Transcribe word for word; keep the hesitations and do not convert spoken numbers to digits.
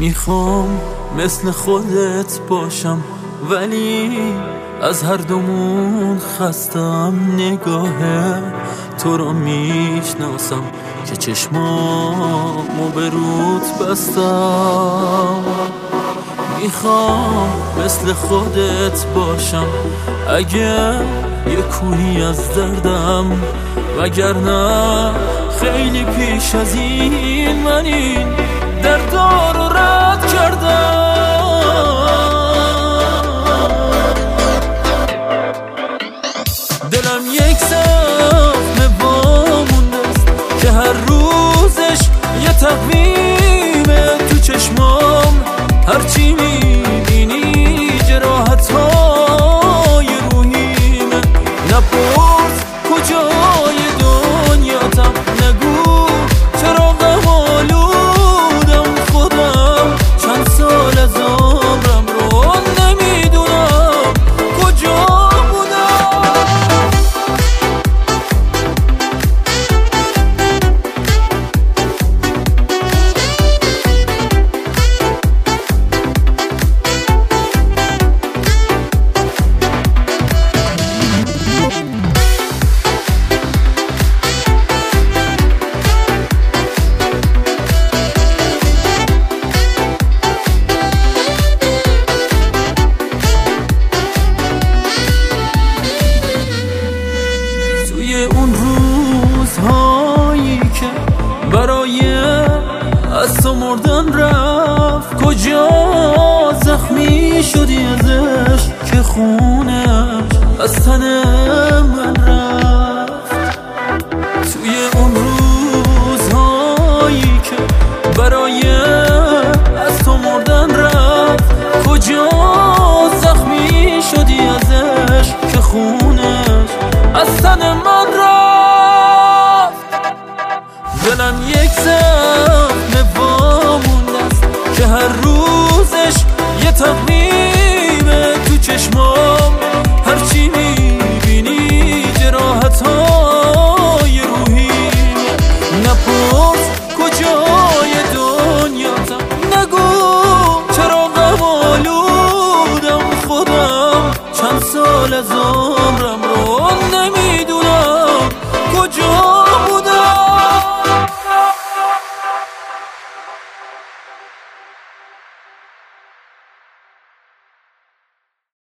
میخوام مثل خودت باشم، ولی از هر دومون خستم. نگاه تو رو میشناسم که چشمامو به رود بستم. میخوام مثل خودت باشم اگه یه کوهی از دردم، وگرنه خیلی پیش از این من این دردا رو رد کردم. دلم یک زخم وامونده است که هر روزش یه تقویمه تو چشمام. هرچی میبینی جراحت‌های روحیمه. نپرس کجای دنیاتم، نگو چرا غم آلودم. خودم چند سال از عمرم رو نمیدونم کجا بودم. اون روزهایی که برای از تو مردن رفت، کجا زخمی شدی ازش که خونش از تن من رفت. توی اون روزهایی که برای از تو مردن رفت، کجا زخمی شدی ازش که خونش از تن من رفت. دلم یک زخم وامونده است که هر روزش یه تقویمه تو چشمام. هرچی میبینی جراحت‌های روحیمه. نپرس کجای دنیاتم، نگو چرا غم آلودم. خودم چند سال از